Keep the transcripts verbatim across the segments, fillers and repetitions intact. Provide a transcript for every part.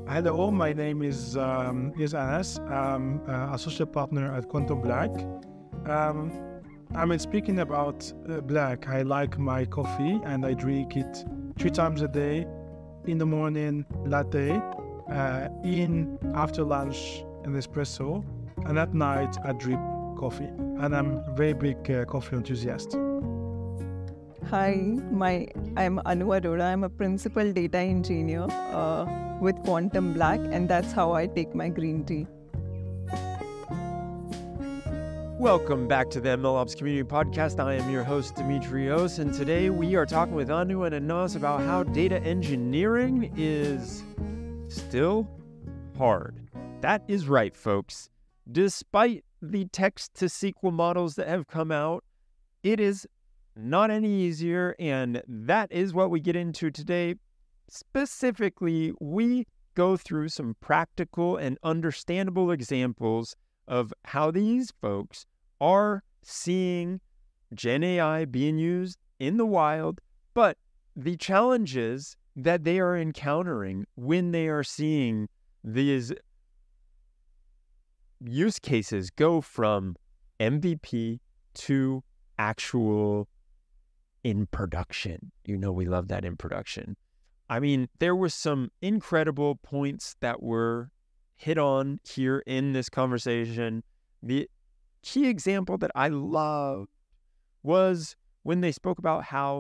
Hello, my name is um, is Anas. I'm uh, associate partner at Quantum Black. Um, I mean, speaking about uh, black, I like my coffee and I drink it three times a day. In the morning, latte. Uh, in after lunch, an espresso, and at night, I drip coffee. And I'm a very big uh, coffee enthusiast. Hi, my I'm Anu Arora. I'm a principal data engineer uh, with Quantum Black, and that's how I take my green tea. Welcome back to the MLOps Community Podcast. I am your host, Dimitrios, and today we are talking with Anu and Anas about how data engineering is still hard. That is right, folks. Despite the text-to-S Q L models that have come out, it is not any easier, and that is what we get into today. Specifically, we go through some practical and understandable examples of how these folks are seeing Gen A I being used in the wild, but the challenges that they are encountering when they are seeing these use cases go from M V P to actual in production. You know, we love that in production. I mean, there were some incredible points that were hit on here in this conversation. The key example that I loved was when they spoke about how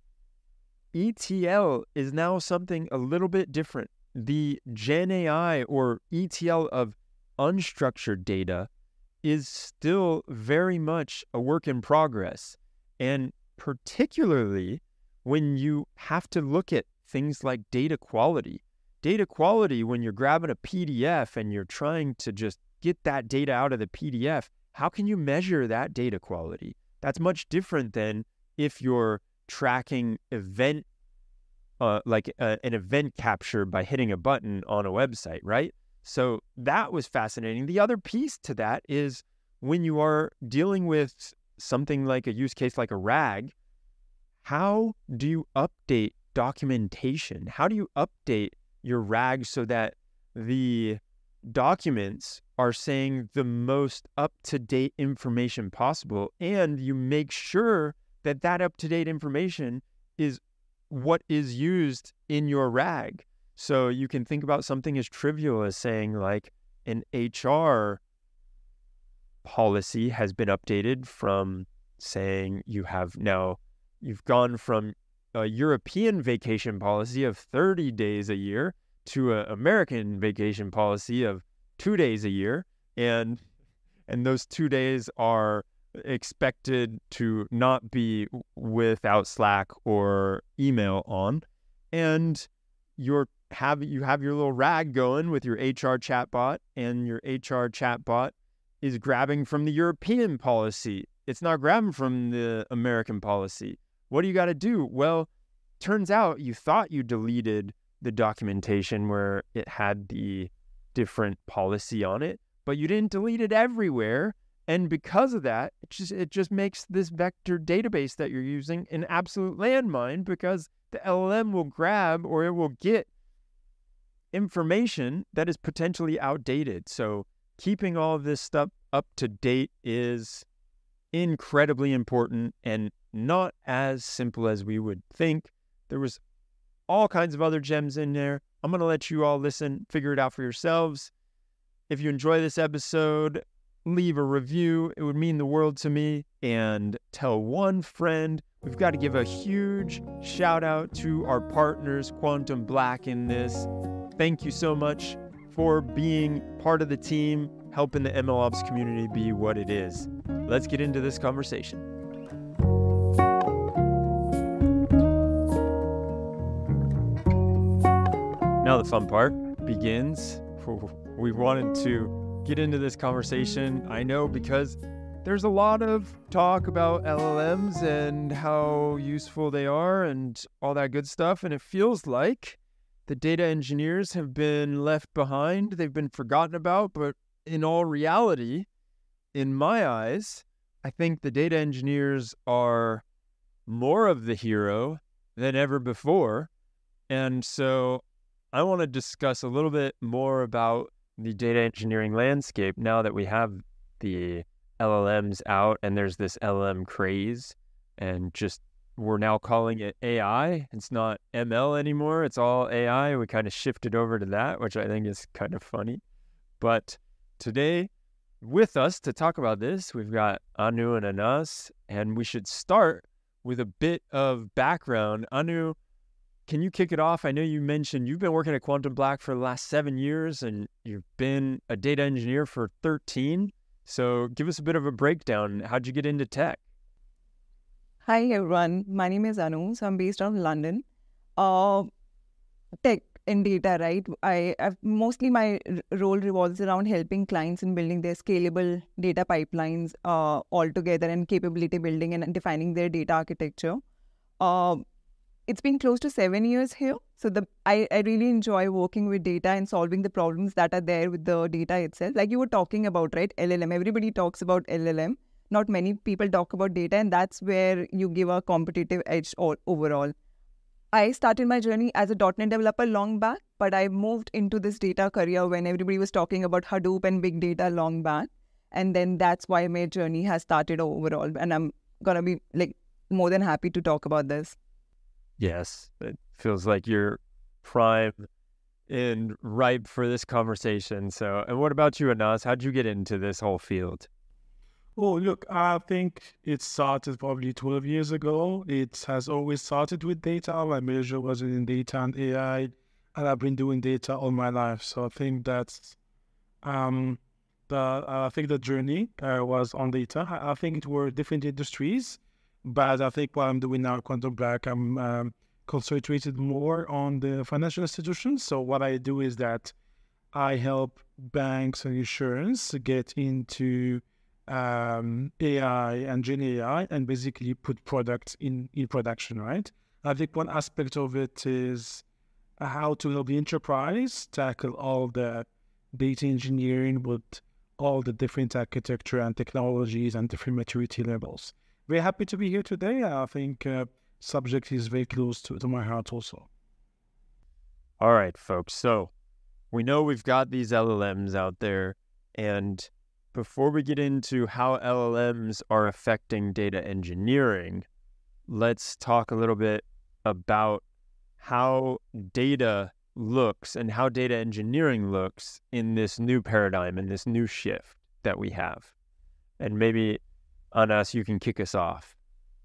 E T L is now something a little bit different. The Gen A I or E T L of unstructured data is still very much a work in progress. And particularly when you have to look at things like data quality. Data quality, when you're grabbing a P D F and you're trying to just get that data out of the P D F, how can you measure that data quality? That's much different than if you're tracking event, uh, like a, an event capture by hitting a button on a website, right? So that was fascinating. The other piece to that is when you are dealing with something like a use case like a RAG, how do you update documentation? How do you update your RAG so that the documents are saying the most up-to-date information possible, and you make sure that that up-to-date information is what is used in your RAG? So you can think about something as trivial as saying like an H R policy has been updated from saying you have now, you've gone from a European vacation policy of thirty days a year to an American vacation policy of two days a year. And, and those two days are expected to not be without Slack or email on. And you're have, you have your little RAG going with your H R chatbot, and your H R chatbot is grabbing from the European policy. It's not grabbing from the American policy. What do you got to do? Well, turns out you thought you deleted the documentation where it had the different policy on it, but you didn't delete it everywhere. And because of that, it just, it just makes this vector database that you're using an absolute landmine, because the L L M will grab or it will get information that is potentially outdated. So keeping all of this stuff up to date is incredibly important and not as simple as we would think. There was all kinds of other gems in there. I'm going to let you all listen, figure it out for yourselves. If you enjoy this episode, leave a review. It would mean the world to me. And tell one friend. We've got to give a huge shout out to our partners, Quantum Black, in this. Thank you so much for being part of the team, helping the MLOps community be what it is. Let's get into this conversation. Now the fun part begins. We wanted to get into this conversation, I know, because there's a lot of talk about L L Ms and how useful they are and all that good stuff, and it feels like the data engineers have been left behind. They've been forgotten about, but in all reality, in my eyes, I think the data engineers are more of the hero than ever before. And so I want to discuss a little bit more about the data engineering landscape now that we have the L L Ms out and there's this L L M craze, and just we're now calling it A I. It's not M L anymore. It's all A I. We kind of shifted over to that, which I think is kind of funny. But today, with us to talk about this, we've got Anu and Anas, and we should start with a bit of background. Anu, can you kick it off? I know you mentioned you've been working at Quantum Black for the last seven years, and you've been a data engineer for thirteen. So give us a bit of a breakdown. How'd you get into tech? Hi everyone, my name is Anu, so I'm based out of London. Uh, tech and data, right? I I've, mostly my r- role revolves around helping clients in building their scalable data pipelines uh, all together, and capability building and defining their data architecture. Uh, it's been close to seven years here, so the I, I really enjoy working with data and solving the problems that are there with the data itself. Like you were talking about, right? L L M. Everybody talks about L L M. Not many people talk about data, and that's where you give a competitive edge all, overall. I started my journey as a .NET developer long back, but I moved into this data career when everybody was talking about Hadoop and big data long back. And then that's why my journey has started overall. And I'm going to be like more than happy to talk about this. Yes, it feels like you're prime and ripe for this conversation. So, and what about you, Anas? How'd you get into this whole field? Oh, look, I think it started probably twelve years ago. It has always started with data. My major was in data and A I, and I've been doing data all my life. So I think that's um, the uh, I think the journey uh, was on data. I, I think it were different industries, but I think what I'm doing now at Quantum Black, I'm um, concentrated more on the financial institutions. So what I do is that I help banks and insurance get into um, A I and Gen A I and basically put products in, in production, right? I think one aspect of it is how to help the enterprise tackle all the data engineering with all the different architecture and technologies and different maturity levels. Very happy to be here today. I think uh, subject is very close to, to my heart also. All right, folks. So we know we've got these L L Ms out there, and before we get into how L L Ms are affecting data engineering, let's talk a little bit about how data looks and how data engineering looks in this new paradigm, in this new shift that we have. And maybe, Anas, you can kick us off.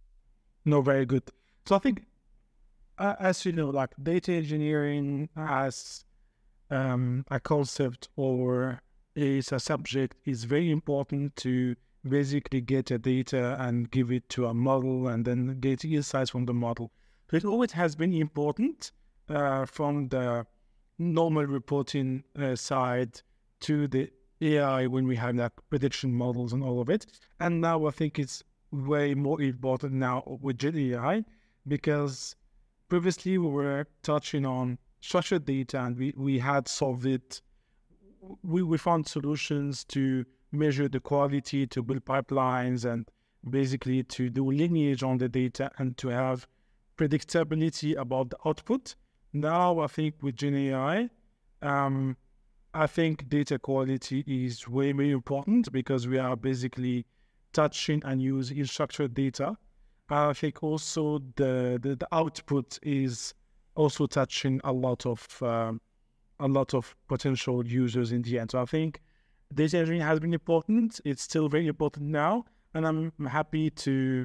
No, very good. So I think, uh, as you know, like data engineering as um, a concept or is a subject is very important to basically get a data and give it to a model and then get insights from the model. So it always has been important uh, from the normal reporting uh, side to the A I when we have like prediction models and all of it. And now I think it's way more important now with Gen A I, because previously we were touching on structured data and we, we had solved it. We, we found solutions to measure the quality, to build pipelines, and basically to do lineage on the data and to have predictability about the output. Now, I think with Gen A I, um, I think data quality is way more important because we are basically touching and using structured data. I think also the, the, the output is also touching a lot of um, a lot of potential users in the end. So I think data engineering has been important. It's still very important now, and I'm happy to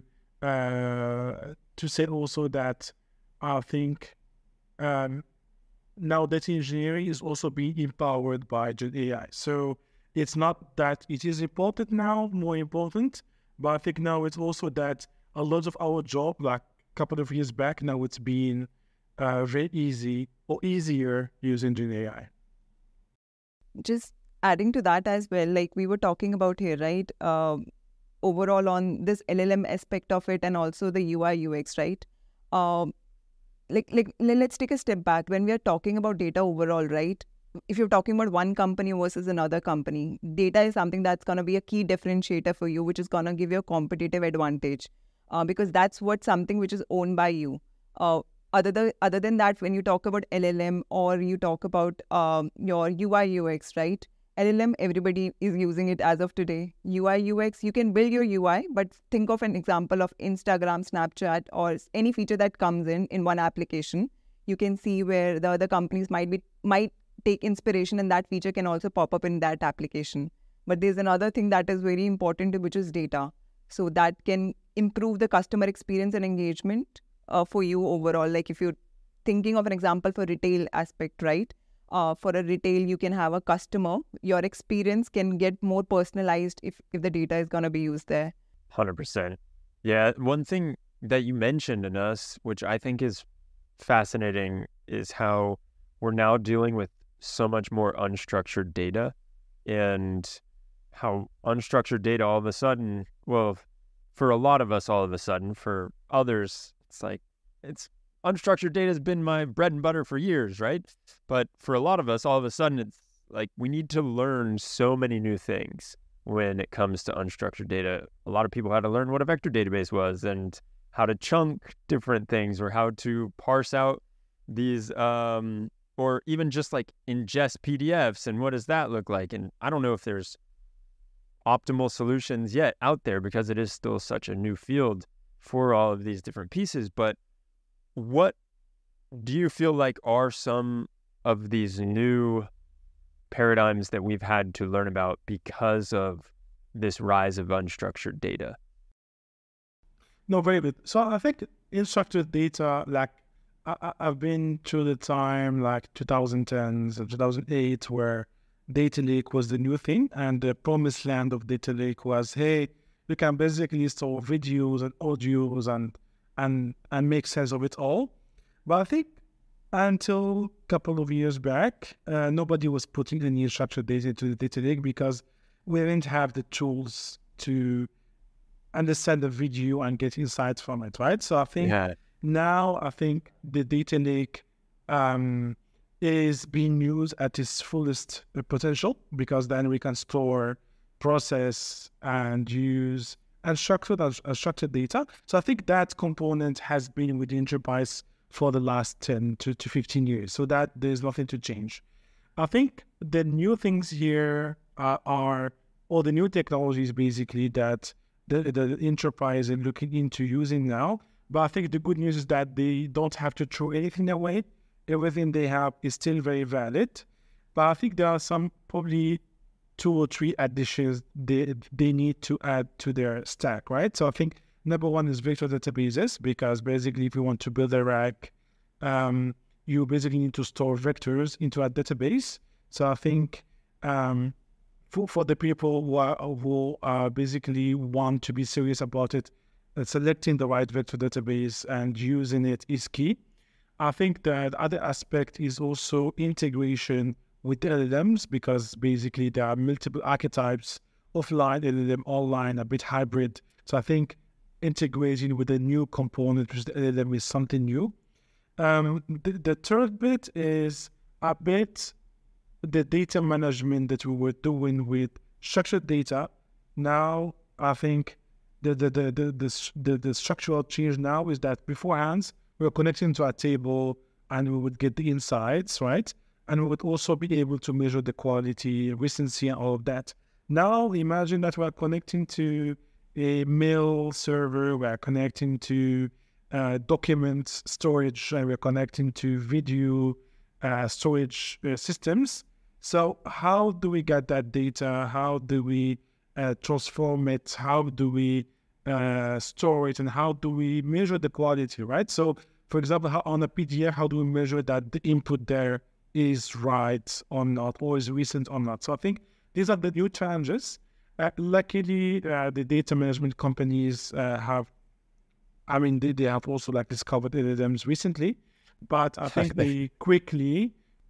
uh, to say also that I think um, now data engineering is also being empowered by Gen A I. So it's not that it is important now, more important, but I think now it's also that a lot of our job, like a couple of years back, now it's being uh, very easy or easier using Gen A I. Just adding to that as well, like we were talking about here, right? Um, overall on this L L M aspect of it and also the U I U X, right? Um, like, like let's take a step back. When we are talking about data overall, right? If you're talking about one company versus another company, data is something that's going to be a key differentiator for you, which is going to give you a competitive advantage uh, because that's what something which is owned by you. Uh, other than other than that, when you talk about L L M or you talk about um, your U I U X, right? L L M, everybody is using it as of today. U I U X, you can build your U I, but think of an example of Instagram, Snapchat, or any feature that comes in in one application. You can see where the other companies might be might take inspiration, and that feature can also pop up in that application. But there's another thing that is very important, which is data. So that can improve the customer experience and engagement uh, for you overall. Like if you're thinking of an example for retail aspect, right? Uh, for a retail, you can have a customer. Your experience can get more personalized if, if the data is going to be used there. one hundred percent. Yeah, one thing that you mentioned in us, which I think is fascinating, is how we're now dealing with so much more unstructured data, and how unstructured data all of a sudden, well, for a lot of us all of a sudden, for others, it's like, it's unstructured data has been my bread and butter for years, right? But for a lot of us, all of a sudden, it's like we need to learn so many new things when it comes to unstructured data. A lot of people had to learn what a vector database was and how to chunk different things, or how to parse out these, um, or even just like ingest P D Fs, and what does that look like? And I don't know if there's optimal solutions yet out there, because it is still such a new field for all of these different pieces. But what do you feel like are some of these new paradigms that we've had to learn about because of this rise of unstructured data? No, very good. So I think unstructured data, like I, I've been through the time like twenty tens and two thousand eight where data lake was the new thing, and the promised land of data lake was, hey, you can basically store videos and audios and and and make sense of it all. But I think until a couple of years back, uh, nobody was putting any structured data into the data lake because we didn't have the tools to understand the video and get insights from it, right? So I think yeah. now I think the data lake um, is being used at its fullest potential, because then we can store, process, and use unstructured and structured data. So I think that component has been with the enterprise for the last ten to fifteen years. So that there's nothing to change. I think the new things here uh, are all the new technologies basically that the, the enterprise is looking into using now. But I think the good news is that they don't have to throw anything away. Everything they have is still very valid. But I think there are some probably two or three additions they they need to add to their stack, right? So I think number one is vector databases, because basically if you want to build a rack, um, you basically need to store vectors into a database. So I think um, for, for the people who are, who are basically want to be serious about it, uh, selecting the right vector database and using it is key. I think that other aspect is also integration with the L L Ms, because basically there are multiple archetypes, offline, L L M, online, a bit hybrid. So I think integrating with a new component, which is the L L M, is something new. Um, the, the third bit is a bit the data management that we were doing with structured data. Now, I think the the the the, the, the, the structural change now is that beforehand, we were connecting to a table and we would get the insights, right? And we would also be able to measure the quality, recency, and all of that. Now, imagine that we're connecting to a mail server, we're connecting to uh, document storage, and we're connecting to video uh, storage uh, systems. So how do we get that data? How do we uh, transform it? How do we uh, store it? And how do we measure the quality, right? So, for example, how, on a P D F, how do we measure that the input there is right or not, or is recent or not? So I think these are the new challenges. Uh, luckily, uh, the data management companies uh, have, I mean, they, they have also like discovered L L Ms recently, but I think they quickly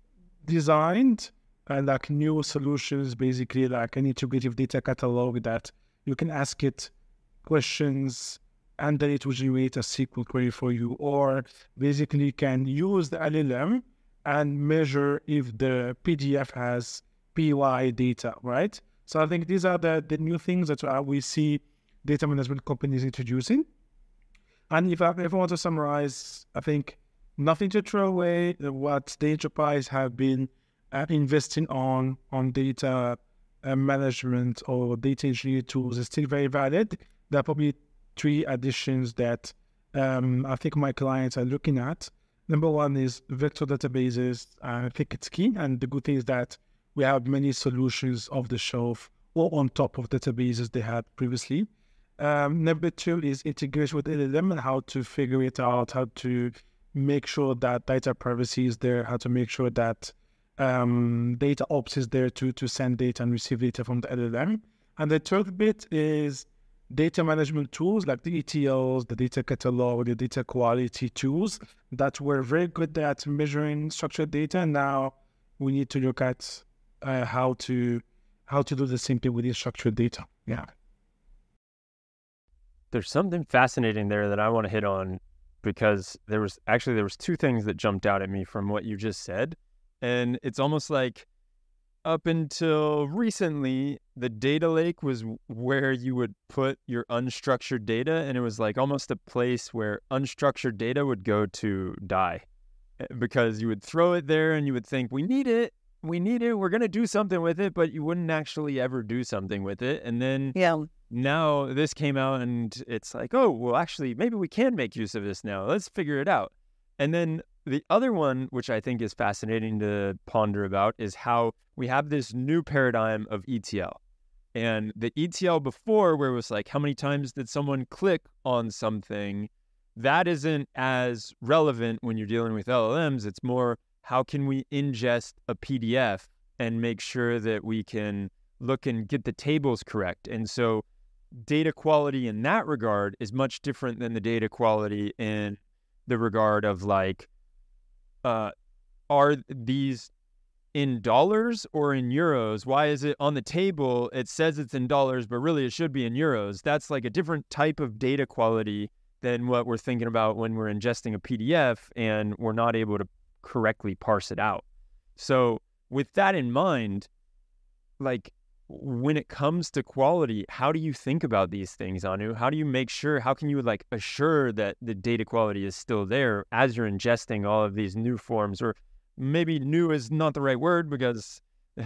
designed uh, like new solutions, basically like an integrative data catalog that you can ask it questions and then it will generate a S Q L query for you, or basically can use the L L M and measure if the P D F has P Y data, right? So I think these are the, the new things that uh, we see data management companies introducing. And if I, if I want to summarize, I think nothing to throw away. What the enterprise have been uh, investing on on data uh, management or data engineering tools is still very valid. There are probably three additions that um, I think my clients are looking at. Number one is vector databases. I think it's key, and the good thing is that we have many solutions off the shelf or on top of databases they had previously. Um, number two is integration with L L M and how to figure it out, how to make sure that data privacy is there, how to make sure that um, data ops is there to, to send data and receive data from the L L M. And the third bit is data management tools like the E T Ls, the data catalog, the data quality tools that were very good at measuring structured data. Now we need to look at uh, how to how to do the same thing with the structured data. Yeah. There's something fascinating there that I want to hit on, because there was actually there was two things that jumped out at me from what you just said. And it's almost like up until recently, the data lake was where you would put your unstructured data, and it was like almost a place where unstructured data would go to die, because you would throw it there and you would think, we need it, we need it, we're going to do something with it, but you wouldn't actually ever do something with it. And then Yeah. now this came out and it's like, oh, well, actually, maybe we can make use of this now. Let's figure it out. And then the other one, which I think is fascinating to ponder about, is how we have this new paradigm of E T L. And the E T L before, where it was like, how many times did someone click on something? That isn't as relevant when you're dealing with L L Ms. It's more, how can we ingest a P D F and make sure that we can look and get the tables correct? And so data quality in that regard is much different than the data quality in the regard of like, uh, are these in dollars or in euros? Why is it on the table? It says it's in dollars, but really it should be in euros. That's like a different type of data quality than what we're thinking about when we're ingesting a P D F and we're not able to correctly parse it out. So with that in mind, like when it comes to quality, how do you think about these things, Anu? How do you make sure, how can you like assure that the data quality is still there as you're ingesting all of these new forms? Or maybe new is not the right word, because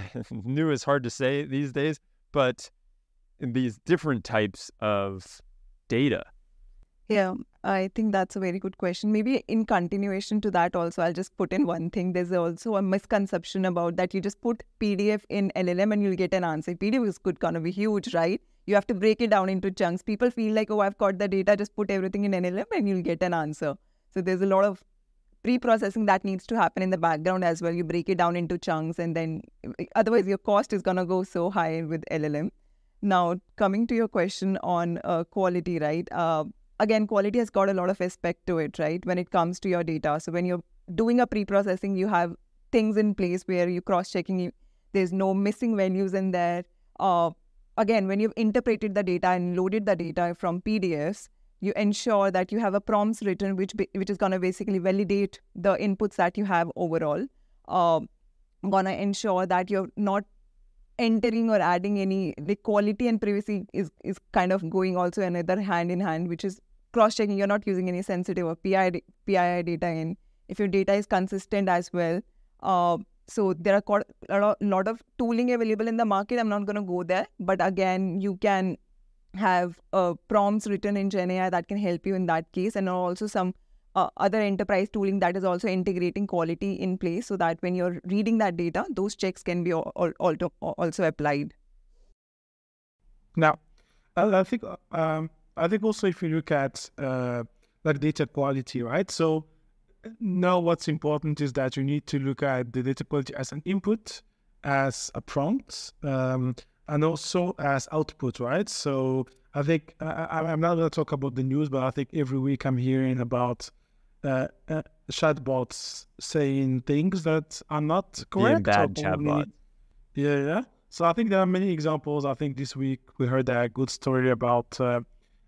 new is hard to say these days, but these different types of data. Yeah, I think that's a very good question. Maybe in continuation to that also, I'll just put in one thing. There's also a misconception about that you just put P D F in L L M and you'll get an answer. P D F is good, gonna be huge, right? You have to break it down into chunks. People feel like, oh, I've got the data, just put everything in L L M and you'll get an answer. So there's a lot of pre-processing that needs to happen in the background as well. You break it down into chunks, and then otherwise your cost is gonna go so high with L L M. Now, coming to your question on uh, quality, right? Uh, Again, quality has got a lot of aspect to it, right? When it comes to your data. So when you're doing a pre-processing, you have things in place where you're cross-checking. There's no missing values in there. Uh, again, when you've interpreted the data and loaded the data from P D Fs, you ensure that you have a prompts written, which which is going to basically validate the inputs that you have overall. Uh, going to ensure that you're not entering or adding any, the quality and privacy is, is kind of going also another hand in hand, which is cross-checking. You're not using any sensitive or P I I data in. If your data is consistent as well. Uh, so there are quite a lot, lot of tooling available in the market. I'm not going to go there. But again, you can have uh, prompts written in GenAI that can help you in that case. And also some uh, other enterprise tooling that is also integrating quality in place, so that when you're reading that data, those checks can be al- al- also applied. Now, I think um, I think also if you look at uh, like data quality, right? So now what's important is that you need to look at the data quality as an input, as a prompt, um, and also as output, right? So I think I, I'm not going to talk about the news, but I think every week I'm hearing about uh, uh, chatbots saying things that are not correct. Being bad chatbot. Yeah, yeah. So I think there are many examples. I think this week we heard a good story about uh,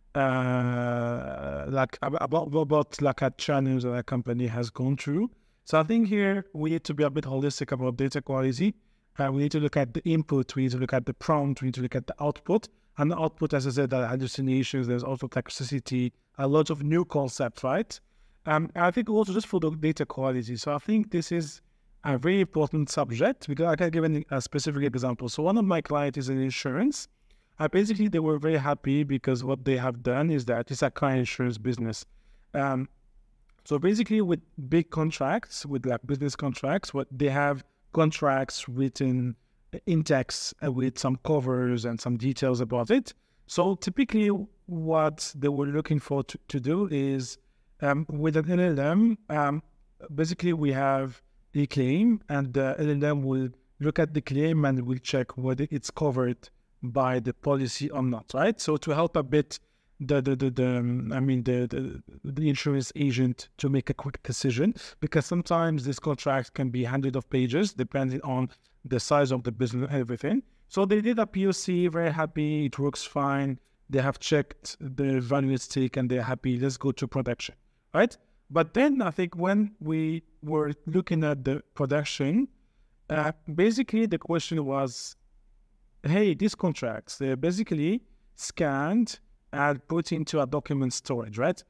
uh, like about about like a challenge that a company has gone through. So I think here we need to be a bit holistic about data quality. Uh, we need to look at the input, we need to look at the prompt, we need to look at the output. And the output, as I said, there are hallucinations, there's also toxicity, a lot of new concepts, right? Um, I think also just for the data quality. So I think this is a very important subject because I can give an, a specific example. So one of my clients is in insurance. Uh, basically, they were very happy because what they have done is that it's a car insurance business. Um, so basically, with big contracts, with like business contracts, what they have contracts written in text uh, with some covers and some details about it. So typically, what they were looking for to, to do is um, with an L L M, um, basically we have a claim, and the L L M will look at the claim and will check whether it's covered by the policy or not, right? So to help a bit the the the, the um, I mean the, the the insurance agent to make a quick decision, because sometimes this contract can be hundreds of pages depending on the size of the business and everything. So they did a P O C, very happy, it works fine. They have checked the value at stake and they're happy. Let's go to production, right? But then I think when we were looking at the production, uh, basically the question was, hey, these contracts, they're basically scanned and put into a document storage, right?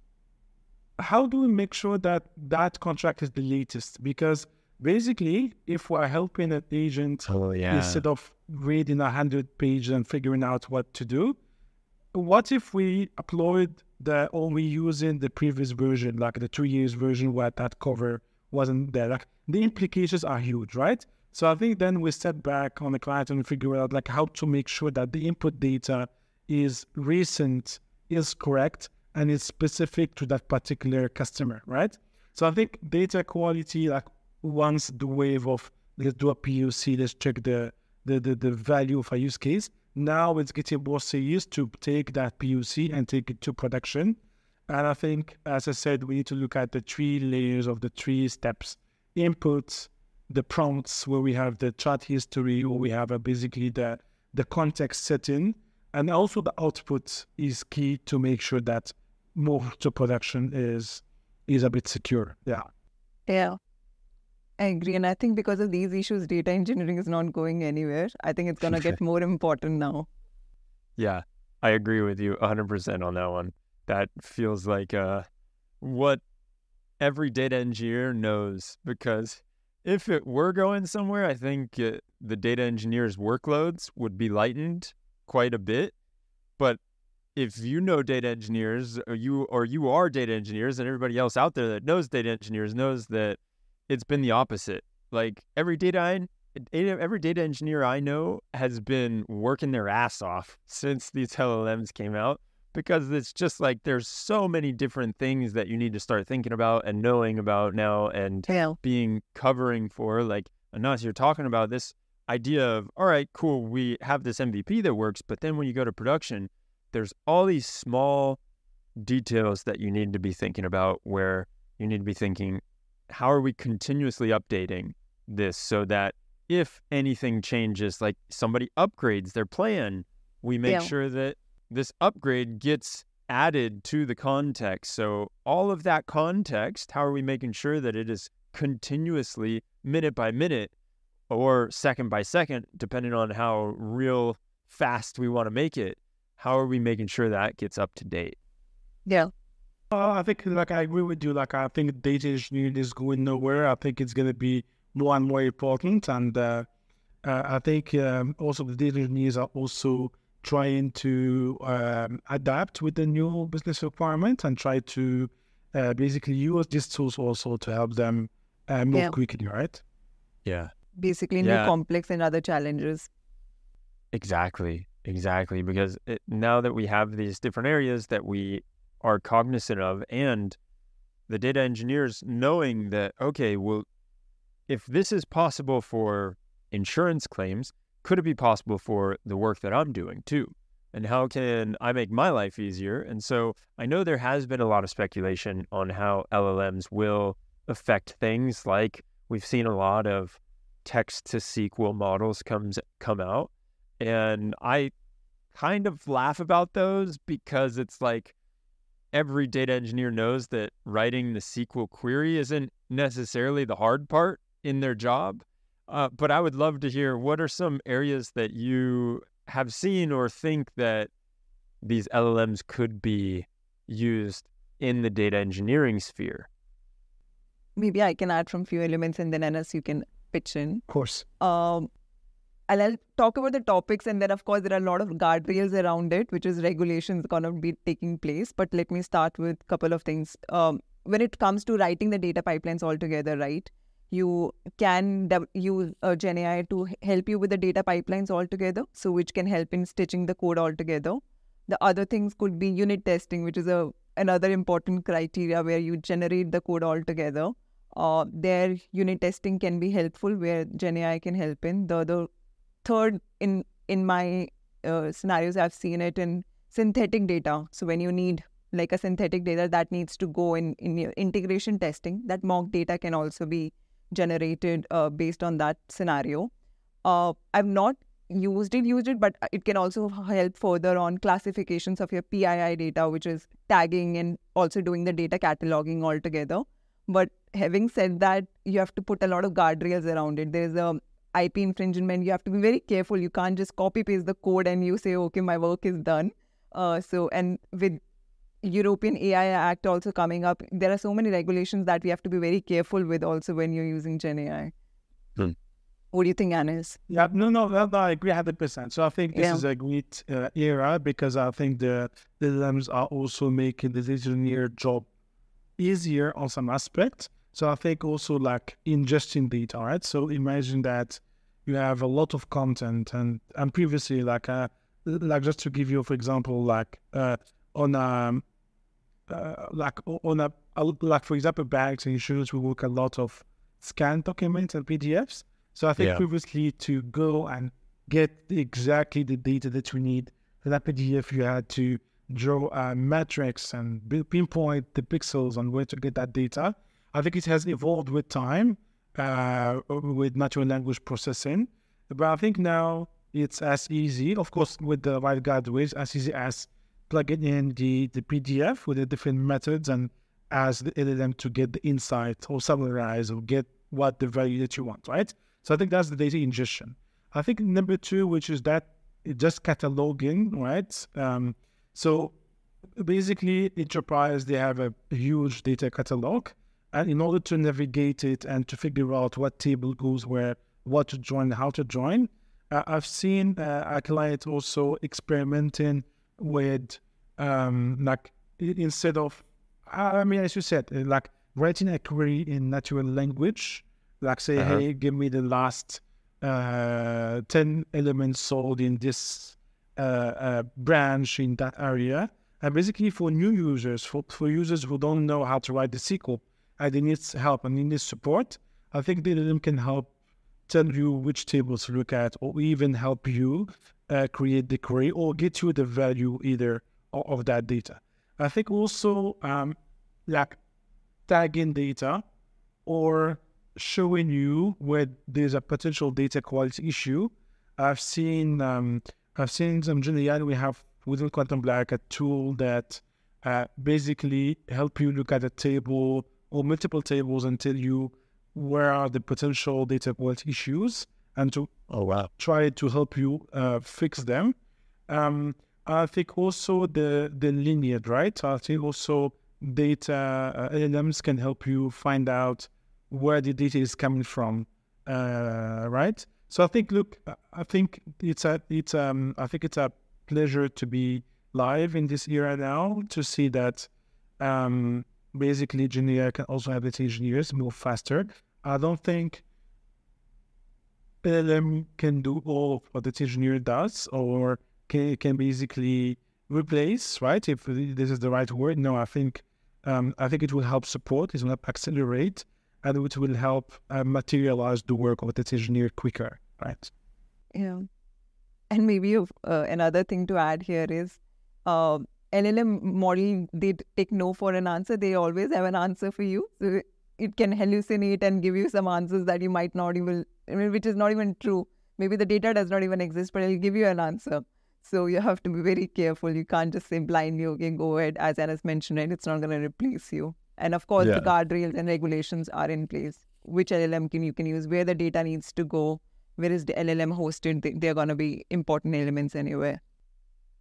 How do we make sure that that contract is the latest? Because basically, if we're helping an agent Oh, yeah. instead of reading a hundred pages and figuring out what to do, what if we upload the, or we using the previous version, like the two years version where that cover wasn't there? Like the implications are huge, right? So I think then we step back on the client and figure out like how to make sure that the input data is recent, is correct, and is specific to that particular customer, right? So I think data quality, like once the wave of let's do a P O C, let's check the the the, the value of a use case. Now it's getting more serious to take that P O C and take it to production. And I think, as I said, we need to look at the three layers of the three steps: inputs, the prompts where we have the chat history, or we have a, basically the the context setting, and also the output is key to make sure that move to production is is a bit secure. Yeah. Yeah, I agree. And I think because of these issues, data engineering is not going anywhere. I think it's going to get more important now. Yeah, I agree with you one hundred percent on that one. That feels like uh, what every data engineer knows, because if it were going somewhere, I think uh, the data engineers' workloads would be lightened quite a bit. But if you know data engineers, or you or you are data engineers, and everybody else out there that knows data engineers knows that it's been the opposite. Like every data I, every data engineer I know has been working their ass off since these L L Ms came out, because it's just like there's so many different things that you need to start thinking about and knowing about now and Yeah. being covering for. Like, Anas, you're talking about this idea of, all right, cool, we have this M V P that works, but then when you go to production, there's all these small details that you need to be thinking about, where you need to be thinking, how are we continuously updating this so that if anything changes, like somebody upgrades their plan, we make Yeah. sure that this upgrade gets added to the context. So all of that context, how are we making sure that it is continuously, minute by minute or second by second, depending on how real fast we want to make it, how are we making sure that gets up to date? Yeah. Uh, I think, like, I agree with you. Like, I think data engineering is going nowhere. I think it's going to be more and more important. And uh, uh, I think um, also the data engineers are also trying to um, adapt with the new business requirement and try to uh, basically use these tools also to help them uh, move Yeah. quickly, right? Yeah, Basically, Yeah. new complex and other challenges. exactly. Exactly. Because it, now that we have these different areas that we are cognizant of, and the data engineers knowing that, okay, well, if this is possible for insurance claims, could it be possible for the work that I'm doing too? And how can I make my life easier? And so I know there has been a lot of speculation on how L L Ms will affect things. Like we've seen a lot of text to S Q L models comes come out. And I kind of laugh about those because it's like every data engineer knows that writing the S Q L query isn't necessarily the hard part in their job. Uh, but I would love to hear, what are some areas that you have seen or think that these L L Ms could be used in the data engineering sphere? Maybe I can add from few elements and then Anas, you can pitch in. Of course. Um, I'll, I'll talk about the topics, and then of course there are a lot of guardrails around it, which is regulations gonna be taking place. But let me start with a couple of things. Um, when it comes to writing the data pipelines altogether, right? You can dev- use uh, GenAI to help you with the data pipelines altogether, so which can help in stitching the code altogether. The other things could be unit testing, which is a another important criteria where you generate the code altogether. Uh, there, unit testing can be helpful where GenAI can help in. The the third in in my uh, scenarios, I've seen it in synthetic data. So when you need like a synthetic data that needs to go in in your integration testing, that mock data can also be generated uh, based on that scenario. Uh, I've not used it, used it, but it can also help further on classifications of your P I I data, which is tagging and also doing the data cataloging altogether. But having said that, you have to put a lot of guardrails around it. There's a I P infringement. You have to be very careful. You can't just copy paste the code and you say, okay, my work is done. Uh, so, and with European A I Act also coming up, there are so many regulations that we have to be very careful with also when you're using GenAI. Hmm. What do you think, Anas? Yeah, no, no, no, no, I agree one hundred percent. So I think this Yeah. is a great uh, era because I think the, the L Ms are also making the engineer job easier on some aspects. So I think also like ingesting data, right? So imagine that you have a lot of content and, and previously like, uh, like just to give you, for example, like uh, on a, uh, like on a, like for example, banks and insurance, we work a lot of scanned documents and P D Fs. So I think Yeah. previously to go and get exactly the data that we need for that P D F, you had to draw a matrix and be- pinpoint the pixels on where to get that data. I think it has evolved with time, uh, with natural language processing. But I think now it's as easy, of course, with the right guidelines, as easy as plugging in the, the P D F with the different methods and as the L L M to get the insight or summarize or get what the value that you want, right? So I think that's the data ingestion. I think number two, which is that it just cataloging, right? Um, so basically, enterprise, they have a huge data catalog. And in order to navigate it and to figure out what table goes where, what to join, how to join, uh, I've seen uh, a client also experimenting with, um, like, i- instead of, I mean, as you said, uh, like writing a query in natural language, like say, Uh-huh. hey, give me the last uh, ten elements sold in this uh, uh, branch in that area. And basically for new users, for, for users who don't know how to write the S Q L, and they need help and they need support, I think the L L M can help tell you which tables to look at or even help you uh, create the query or get you the value either of, of that data. I think also um, like tagging data or showing you where there's a potential data quality issue. I've seen um, I've seen some GenAI. We have within Quantum Black a tool that uh, basically help you look at a table or multiple tables and tell you where are the potential data quality issues and to Oh, wow. try to help you uh, fix them. Um, I think also the the lineage, right? I think also data uh, L L Ms can help you find out where the data is coming from, uh, right? So I think, look, I think it's a it's um I think it's a pleasure to be live in this era now to see that um basically GenAI can also have its engineers move faster. I don't think L L M can do all of what the engineer does or can, can basically replace, right? If this is the right word. No, I think um, I think it will help support, it will help accelerate, and it will help uh, materialize the work of the engineer quicker, right? Yeah. And maybe uh, another thing to add here is uh, L L M model, they d- take no for an answer. They always have an answer for you. So it can hallucinate and give you some answers that you might not even, I mean, which is not even true. Maybe the data does not even exist, but it'll give you an answer. So you have to be very careful. You can't just say blindly, okay, go ahead. As Anas mentioned, right? It's not going to replace you. And of course, Yeah. the guardrails and regulations are in place. Which L L M can you can use, where the data needs to go, where is the L L M hosted, they- they're going to be important elements anyway.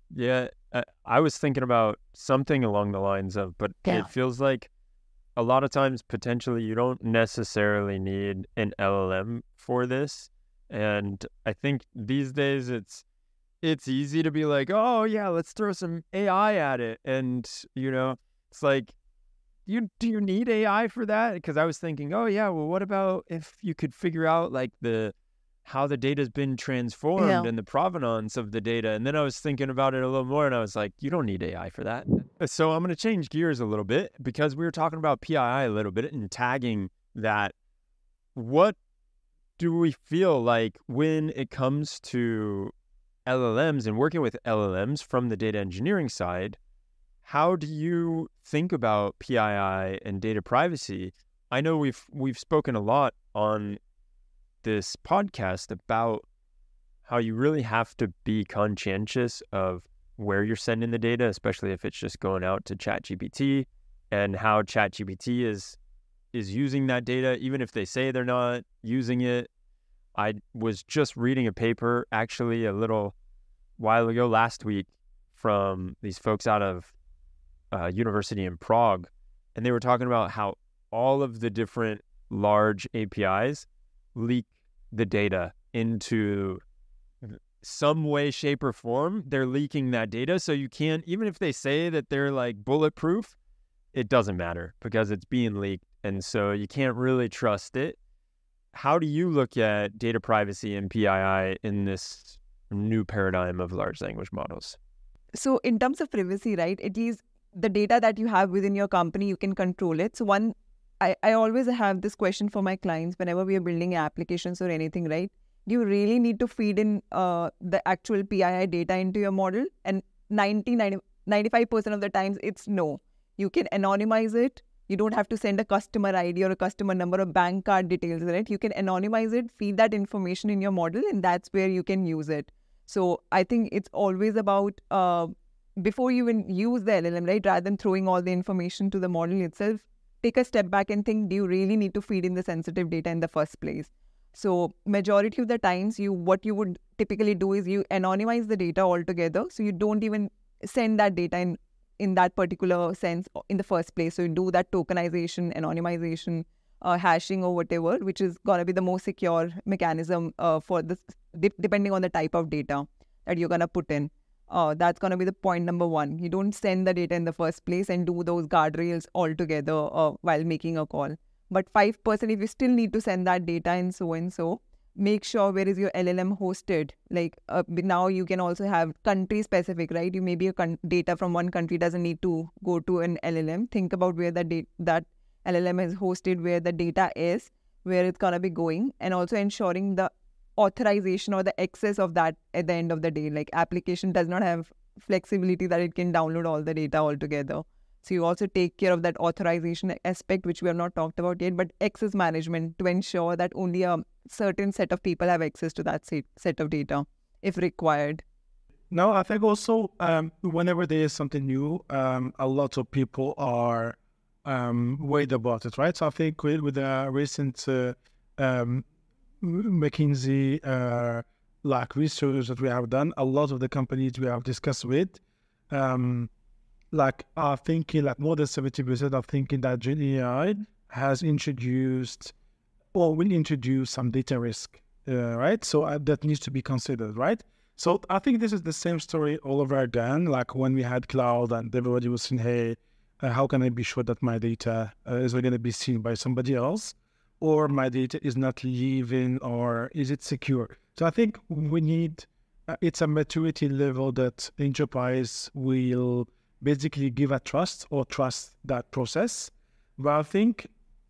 Yeah, I, I was thinking about something along the lines of, but Yeah. it feels like a lot of times potentially you don't necessarily need an L L M for this. And I think these days it's it's easy to be like, oh yeah, let's throw some A I at it. And you know, it's like, you do you need A I for that? Because I was thinking, oh yeah, well, what about if you could figure out like the how the data's been transformed Yeah. and the provenance of the data. And then I was thinking about it a little more and I was like, you don't need A I for that. So I'm going to change gears a little bit because we were talking about P I I a little bit and tagging that. What do we feel like when it comes to L L Ms and working with L L Ms from the data engineering side? How do you think about P I I and data privacy? I know we've we've spoken a lot on this podcast about how you really have to be conscientious of where you're sending the data, especially if it's just going out to ChatGPT, and how ChatGPT is is using that data, even if they say they're not using it. I was just reading a paper actually a little while ago last week from these folks out of uh, university in Prague, and they were talking about how all of the different large A P Is leak the data into some way, shape, or form. They're leaking that data. So you can't, even if they say that they're like bulletproof, it doesn't matter because it's being leaked. And so you can't really trust it. How do you look at data privacy and P I I in this new paradigm of large language models? So in terms of privacy, right, it is the data that you have within your company, you can control it. So one, I, I always have this question for my clients whenever we are building applications or anything, right? Do you really need to feed in uh, the actual P I I data into your model? And ninety, ninety, ninety-five percent of the times it's no. You can anonymize it. You don't have to send a customer I D or a customer number or bank card details, right? You can anonymize it, feed that information in your model, and that's where you can use it. So I think it's always about, uh, before you even use the L L M, right, rather than throwing all the information to the model itself, take a step back and think, do you really need to feed in the sensitive data in the first place? So majority of the times, you what you would typically do is you anonymize the data altogether. So you don't even send that data in, in that particular sense in the first place. So you do that tokenization, anonymization, uh, hashing or whatever, which is going to be the most secure mechanism uh, for this, de- depending on the type of data that you're going to put in. Uh, that's going to be the point number one. You don't send the data in the first place and do those guardrails altogether uh, while making a call. But five percent, if you still need to send that data and so and so, make sure where is your L L M hosted. Like uh, now you can also have country specific, right? You maybe a con- data from one country doesn't need to go to an L L M. Think about where that da- that L L M is hosted, where the data is, where it's going to be going, and also ensuring the authorization or the access of that at the end of the day. Like application does not have flexibility that it can download all the data altogether. So you also take care of that authorization aspect, which we have not talked about yet, but access management to ensure that only a certain set of people have access to that set of data if required. No, I think also um, whenever there is something new, um, a lot of people are um, worried about it, right? So I think with, with the recent uh, um, McKinsey uh, like research that we have done, a lot of the companies we have discussed with, um, like are thinking, like more than seventy percent are thinking that Gen A I has introduced or will introduce some data risk, uh, right? So uh, that needs to be considered, right? So I think this is the same story all over again, like when we had cloud and everybody was saying, hey, uh, how can I be sure that my data uh, is going to be seen by somebody else, or my data is not leaving, or is it secure? So I think we need, uh, it's a maturity level that enterprise will basically give a trust or trust that process. But I think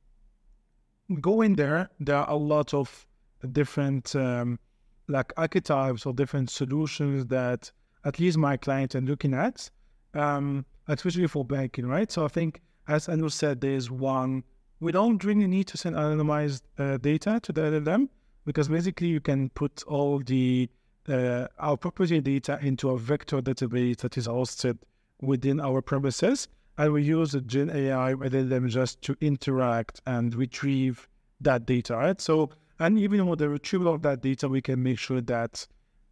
going there, there are a lot of different um, like archetypes or different solutions that at least my clients are looking at, um, especially for banking, right? So I think, as Anu said, there's one, we don't really need to send anonymized uh, data to the L L M because basically you can put all the uh, our property data into a vector database that is hosted within our premises, and we use the Gen A I L L M just to interact and retrieve that data, right? So, and even with the retrieval of that data, we can make sure that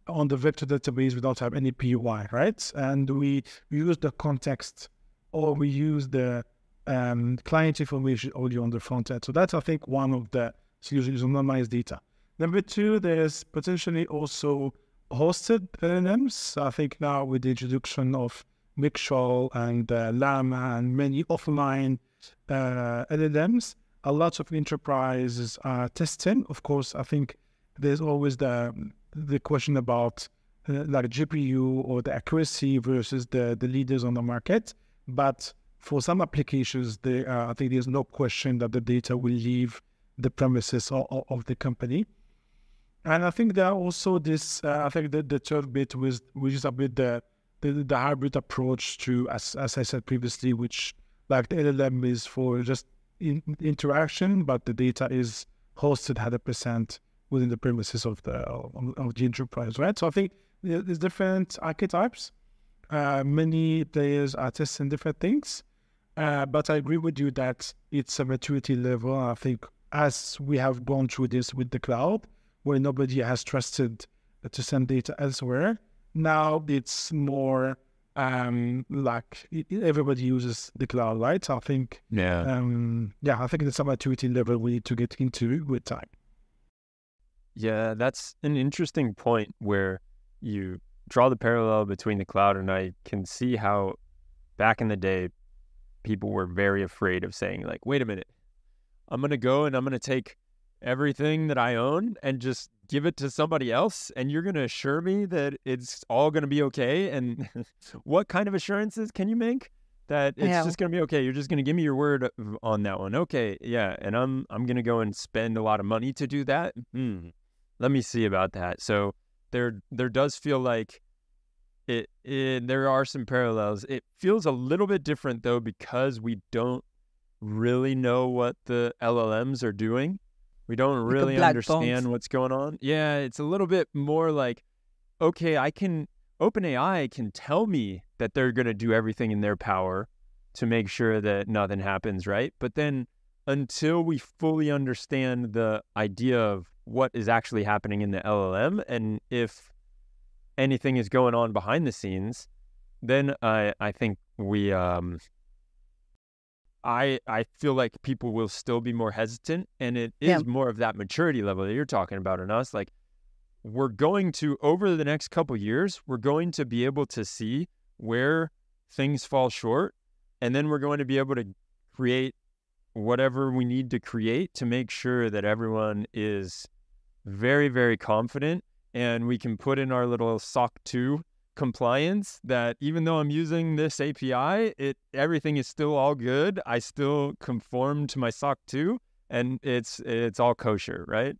on the vector database, we don't have any P Y, right? And we use the context, or we use the um, client information only on the front end. So that's, I think, one of the solutions, anonymized data. Number two, there's potentially also hosted L L Ms. I think now with the introduction of Mixshaw and uh, Llama and many offline uh, L L Ms, a lot of enterprises are testing. Of course, I think there's always the the question about uh, like G P U or the accuracy versus the, the leaders on the market. But for some applications, they, uh, I think there's no question that the data will leave the premises of, of the company. And I think there are also this, uh, I think the, the third bit, was, which is a bit the, the, the hybrid approach to, as, as I said previously, which like the L L M is for just in, interaction, but the data is hosted one hundred percent within the premises of the, of, of the enterprise, right? So I think there's different archetypes. Uh, many players are testing different things, uh, but I agree with you that it's a maturity level. I think as we have gone through this with the cloud, where nobody has trusted to send data elsewhere, now it's more um, like it, everybody uses the cloud, right? So I think, Yeah. um, yeah, I think it's a maturity level we need to get into with time. Yeah, that's an interesting point where you draw the parallel between the cloud, and I can see how back in the day, people were very afraid of saying like, wait a minute, I'm going to go and I'm going to take everything that I own and just give it to somebody else, and you're going to assure me that it's all going to be okay. And what kind of assurances can you make that it's Yeah. just going to be okay? You're just going to give me your word on that one. Okay. Yeah. And I'm, I'm going to go and spend a lot of money to do that. Hmm. Let me see about that. So there, there does feel like it, it, there are some parallels. It feels a little bit different though, because we don't really know what the L L Ms are doing. We don't Like a really black understand box. what's going on. Yeah, it's a little bit more like, okay, I can, OpenAI can tell me that they're going to do everything in their power to make sure that nothing happens, right? But then until we fully understand the idea of what is actually happening in the L L M and if anything is going on behind the scenes, then I, I think we... um. I I feel like people will still be more hesitant, and it is Yeah. more of that maturity level that you're talking about in us. Like, we're going to, over the next couple years, we're going to be able to see where things fall short, and then we're going to be able to create whatever we need to create to make sure that everyone is very, very confident, and we can put in our little S O C two compliance that even though I'm using this A P I, it everything is still all good. I still conform to my S O C two, and it's it's all kosher, right?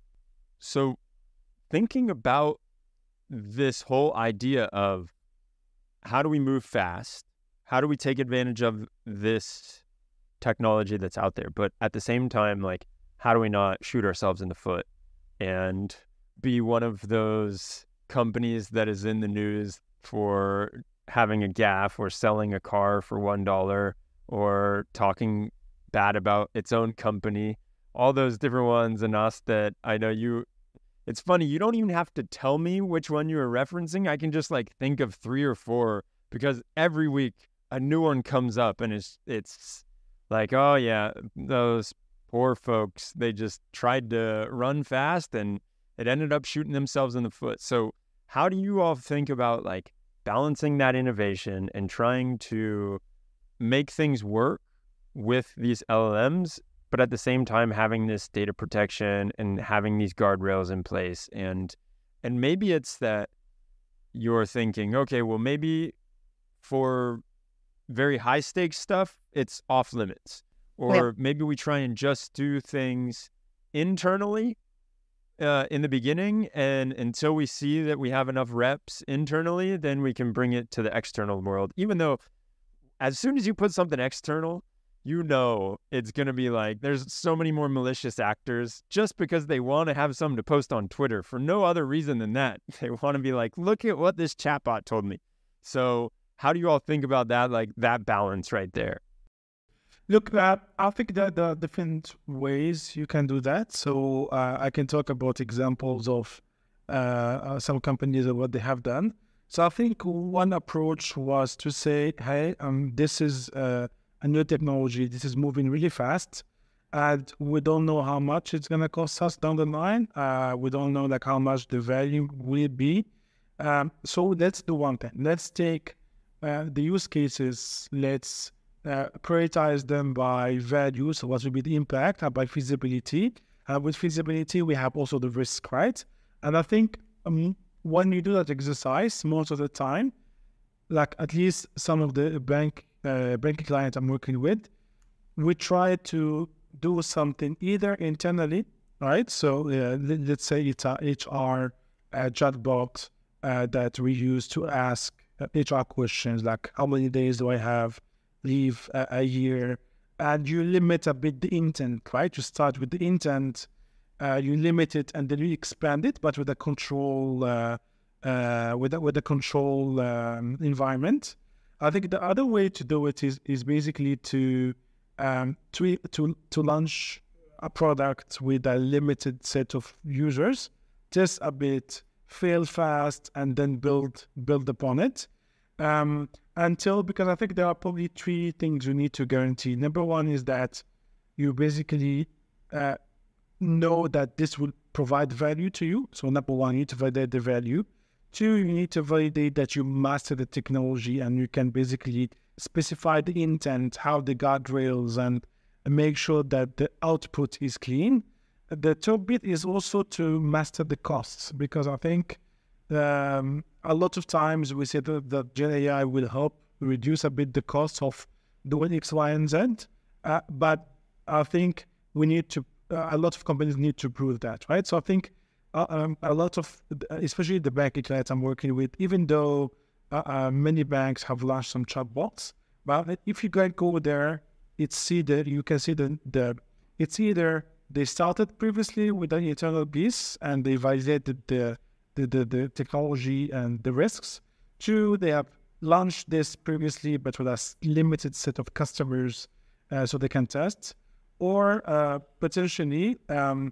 So thinking about this whole idea of how do we move fast? How do we take advantage of this technology that's out there? But at the same time, like, how do we not shoot ourselves in the foot and be one of those companies that is in the news for having a gaffe or selling a car for one dollar or talking bad about its own company, all those different ones, and us that I know you, it's funny, you don't even have to tell me which one you're referencing. I can just like think of three or four because every week a new one comes up and it's, it's like, oh yeah, those poor folks, they just tried to run fast and it ended up shooting themselves in the foot. So how do you all think about like balancing that innovation and trying to make things work with these L L Ms, but at the same time having this data protection and having these guardrails in place? And and maybe it's that you're thinking, okay, well, maybe for very high stakes stuff, it's off limits. Or Yeah. maybe we try and just do things internally Uh, in the beginning, and until we see that we have enough reps internally, then we can bring it to the external world. Even though as soon as you put something external, you know it's going to be like, there's so many more malicious actors just because they want to have something to post on Twitter for no other reason than that. They want to be like, look at what this chatbot told me. So how do you all think about that, like that balance right there? Look, uh, I think that there are different ways you can do that. So uh, I can talk about examples of uh, some companies and what they have done. So I think one approach was to say, hey, um, this is uh, a new technology. This is moving really fast, and we don't know how much it's going to cost us down the line. Uh, we don't know like how much the value will be. Um, so let's do one thing. Let's take uh, the use cases. Let's uh, prioritize them by value. So what will be the impact, and by feasibility. Uh, with feasibility, we have also the risk, right? And I think um, when you do that exercise, most of the time, like at least some of the bank uh, banking clients I'm working with, we try to do something either internally, right? So uh, let, let's say it's a H R uh, chatbot uh, that we use to ask uh, H R questions like how many days do I have leave uh, a year, and you limit a bit the intent, right? You start with the intent. Uh, you limit it and then you expand it, but with a control, uh, uh, with a, with a control um, environment. I think the other way to do it is is basically to um, to to to launch a product with a limited set of users, test a bit, fail fast, and then build build upon it. Um, until because I think there are probably three things you need to guarantee. Number one is that you basically uh, know that this will provide value to you. So number one, you need to validate the value. Two, you need to validate that you master the technology and you can basically specify the intent, how the guardrails, and make sure that the output is clean. The third bit is also to master the costs, because I think um, a lot of times we say that, that Gen A I will help reduce a bit the cost of doing X, Y, and Z. Uh, but I think we need to Uh, a lot of companies need to prove that, right? So I think uh, um, a lot of, especially the banking clients I'm working with, even though uh, uh, many banks have launched some chatbots, but if you guys go there, it's either you can see the the it's either they started previously with an internal piece and they validated the the, the the technology and the risks. Two, they have launched this previously, but with a limited set of customers, uh, so they can test. Or uh, potentially, um,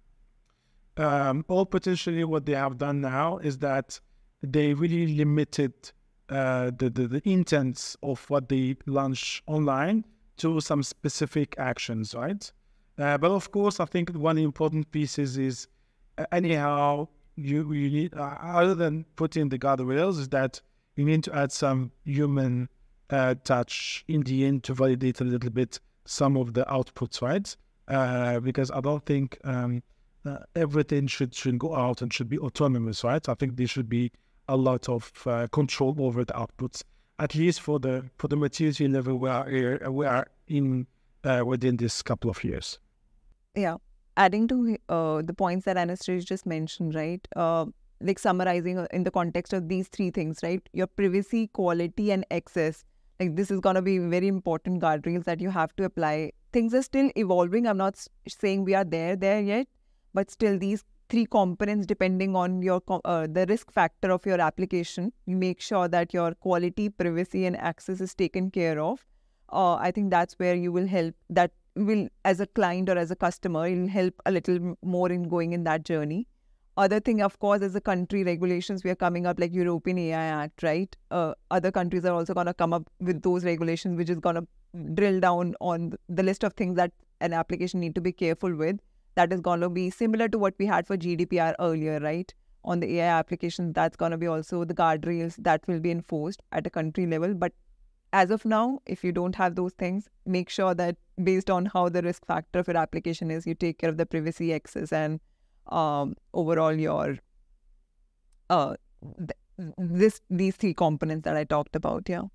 um, or potentially what they have done now is that they really limited uh, the, the, the intents of what they launch online to some specific actions, right? Uh, but of course, I think one important piece is, is uh, anyhow, you, you need, uh, other than putting the guardrails, is that you need to add some human uh, touch in the end to validate a little bit some of the outputs, right? Uh, because I don't think um, uh, everything should should go out and should be autonomous, right? I think there should be a lot of uh, control over the outputs, at least for the for the maturity level we are we are in uh, within this couple of years. Yeah, adding to uh, the points that Anastasia just mentioned, right? Uh, like summarizing in the context of these three things, right? Your privacy, quality, and access. Like this is going to be very important guardrails that you have to apply. Things are still evolving. I'm not saying we are there, there yet, but still these three components, depending on your uh, the risk factor of your application, you make sure that your quality, privacy, and access is taken care of. Uh, I think that's where you will help. That will, as a client or as a customer, it will help a little more in going in that journey. Other thing, of course, as a country, regulations we are coming up like European A I Act, right? Uh, other countries are also going to come up with those regulations, which is going to drill down on the list of things that an application need to be careful with. That is going to be similar to what we had for G D P R earlier, right? On the A I applications, that's going to be also the guardrails that will be enforced at a country level. But as of now, if you don't have those things, make sure that based on how the risk factor of your application is, you take care of the privacy, access, and Um, overall your uh, th- this these three components that I talked about. Yeah.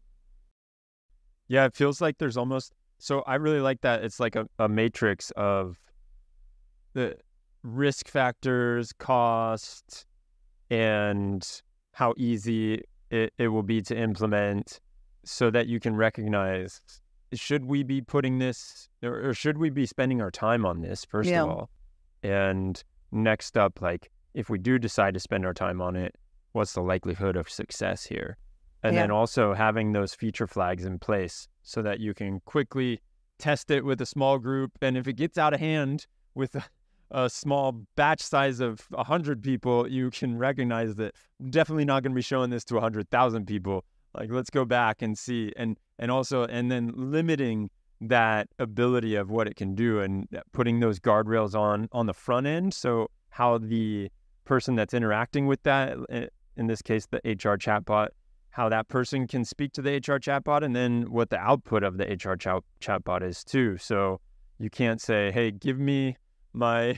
Yeah, it feels like there's almost, so I really like that. It's like a, a matrix of the risk factors, cost, and how easy it, it will be to implement, so that you can recognize, should we be putting this, or, or should we be spending our time on this, first Yeah. of all? And next up, like, if we do decide to spend our time on it, what's the likelihood of success here? And Yeah. then also having those feature flags in place so that you can quickly test it with a small group. And if it gets out of hand with a, a small batch size of one hundred people, you can recognize that definitely not going to be showing this to one hundred thousand people. Like, let's go back and see. And, and also, and then limiting that ability of what it can do and putting those guardrails on, on the front end. So how the person that's interacting with that, in this case, the H R chatbot, how that person can speak to the H R chatbot, and then what the output of the H R chat, chatbot is too. So you can't say, hey, give me my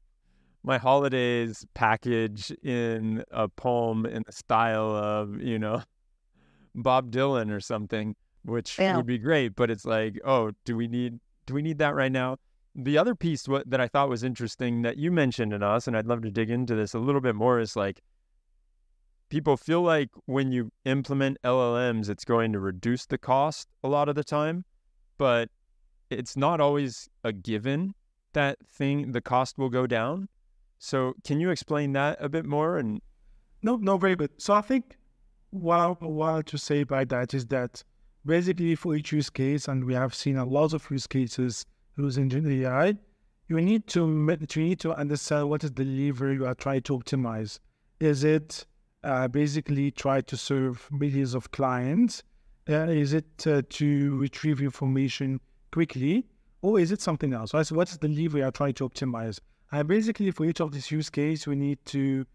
my holidays package in a poem in the style of, you know, Bob Dylan or something, which yeah. would be great. But it's like, oh, do we need do we need that right now? The other piece what, that I thought was interesting that you mentioned in us, and I'd love to dig into this a little bit more, is like, people feel like when you implement L L Ms, it's going to reduce the cost a lot of the time, but it's not always a given that thing, the cost will go down. So can you explain that a bit more? And No, no, very good. So I think what I want to say by that is that basically for each use case, and we have seen a lot of use cases using A I, you need to you need to understand what is the lever you are trying to optimize. Is it uh, basically try to serve millions of clients? Uh, is it uh, to retrieve information quickly? Or is it something else? Right? So what's the lever you are trying to optimize? And basically for each of these use cases, we need to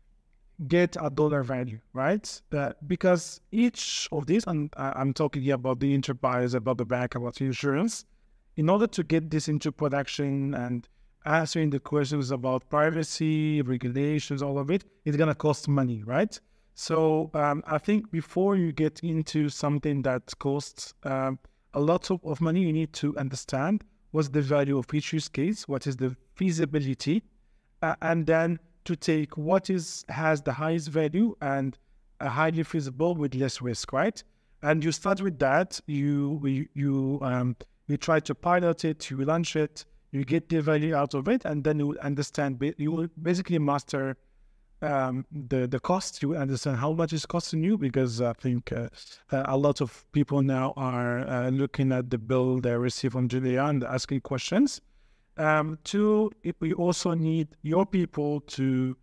get a dollar value, right? Uh, because each of these, and I'm talking here about the enterprise, about the bank, about the insurance, in order to get this into production and answering the questions about privacy, regulations, all of it, it's going to cost money, right? So um, I think before you get into something that costs um, a lot of, of money, you need to understand what's the value of each use case, what is the feasibility, uh, and then to take what is has the highest value and uh, highly feasible with less risk, right? And you start with that, you, you, you um, you try to pilot it, you launch it, you get the value out of it, and then you will understand, you will basically master um, the, the cost. You will understand how much it's costing you, because I think uh, uh, a lot of people now are uh, looking at the bill they receive from Julia and asking questions. Um, two, we also need your people to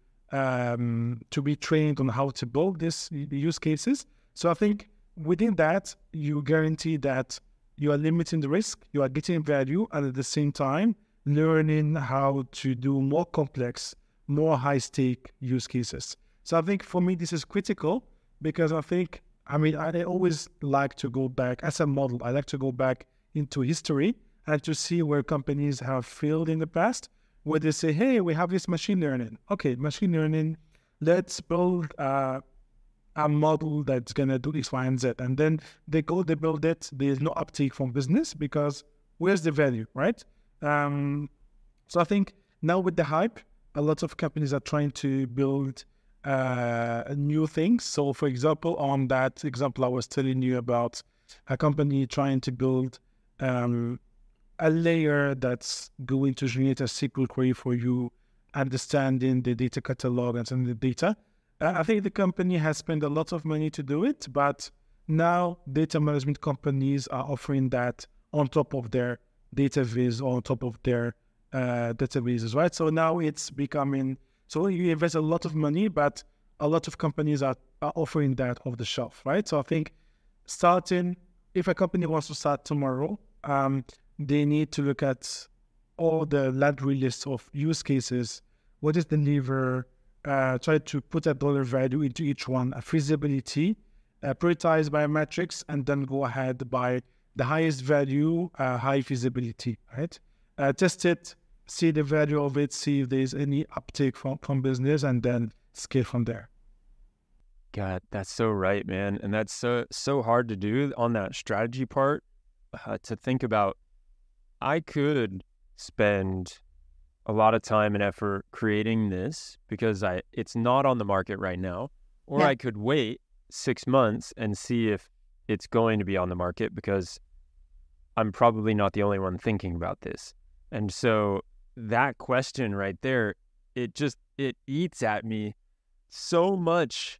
um, to be trained on how to build these use cases. So I think within that, you guarantee that you are limiting the risk, you are getting value, and at the same time, learning how to do more complex, more high-stake use cases. So I think for me, this is critical, because I think, I mean, I always like to go back, as a model, I like to go back into history and to see where companies have failed in the past, where they say, hey, we have this machine learning. Okay, machine learning, let's build uh, a model that's going to do X, Y, and Z. And then they go, they build it, there's no uptake from business, because where's the value, right? Um, so I think now with the hype, a lot of companies are trying to build uh, new things. So for example, on that example I was telling you about, a company trying to build um, a layer that's going to generate a S Q L query for you, understanding the data catalog and some of the data. Uh, I think the company has spent a lot of money to do it, but now data management companies are offering that on top of their data viz, or on top of their uh, databases, right? So now it's becoming, so you invest a lot of money, but a lot of companies are, are offering that off the shelf, right? So I think starting, if a company wants to start tomorrow, um, they need to look at all the laundry list of use cases. What is the lever? Uh, try to put a dollar value into each one, a feasibility, uh, prioritize by metrics, and then go ahead by the highest value, uh, high feasibility, right? Uh, test it, see the value of it, see if there's any uptake from, from business, and then scale from there. God, that's so right, man. And that's so, so hard to do on that strategy part, uh, to think about. I could spend a lot of time and effort creating this because I it's not on the market right now, or yeah. I could wait six months and see if it's going to be on the market, because I'm probably not the only one thinking about this. And so that question right there, it just, it eats at me so much,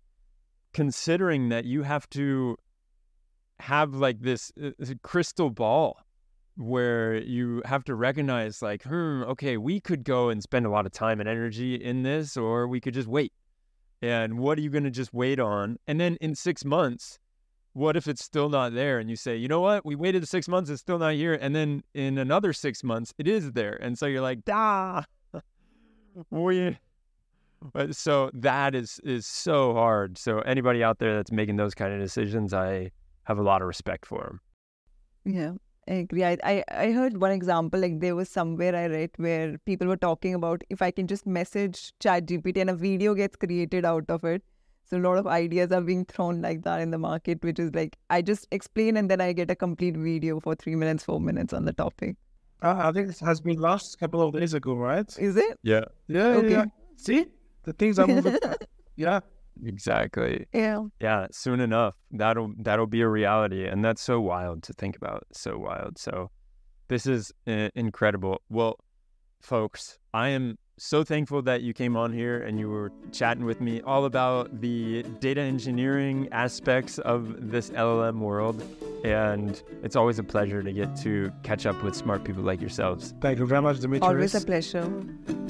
considering that you have to have like this, uh, crystal ball where you have to recognize like, hmm, okay, we could go and spend a lot of time and energy in this, or we could just wait. And what are you going to just wait on? And then in six months, what if it's still not there? And you say, you know what? We waited six months, it's still not here. And then in another six months, it is there. And so you're like, da. we... But so that is is so hard. So anybody out there that's making those kind of decisions, I have a lot of respect for them. Yeah, I agree. I, I, I heard one example, like there was somewhere I read where people were talking about if I can just message ChatGPT and a video gets created out of it. So a lot of ideas are being thrown like that in the market, which is like, I just explain and then I get a complete video for three minutes, four minutes on the topic. Uh, I think this has been launched a couple of days ago, right? Is it? Yeah. Yeah, Okay. yeah. See? The things are moving. Yeah. Exactly. Yeah. Yeah, soon enough, that'll that'll be a reality, and that's so wild to think about. So wild. So, this is uh, incredible. Well, folks, I am so thankful that you came on here and you were chatting with me all about the data engineering aspects of this L L M world, and it's always a pleasure to get to catch up with smart people like yourselves. Thank you very much, Demetrius. Always a pleasure.